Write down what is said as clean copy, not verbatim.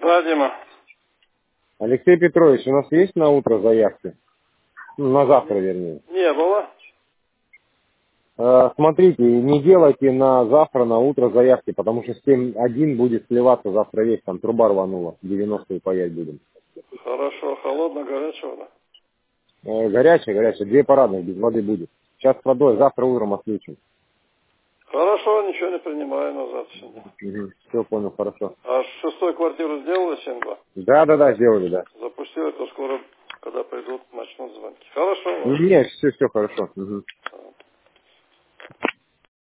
Да, Дима. Алексей Петрович, у нас есть на утро заявки? Ну, на завтра, вернее. Не было. Смотрите, не делайте на завтра, на утро заявки, потому что 7.1 будет сливаться завтра весь, там труба рванула, 90-ю паять будем. Хорошо, холодно, горячая вода. Горячая, 2 парадных, без воды будет. Сейчас с водой, завтра утром отключим. Хорошо, ничего не принимаю на завтра сегодня. Все, понял, хорошо. А шестой квартиру сделали 7-2? Да, сделали, да. Запустили, то скоро, когда придут, начнут звонки. Хорошо, ладно. Нет, все хорошо. Угу.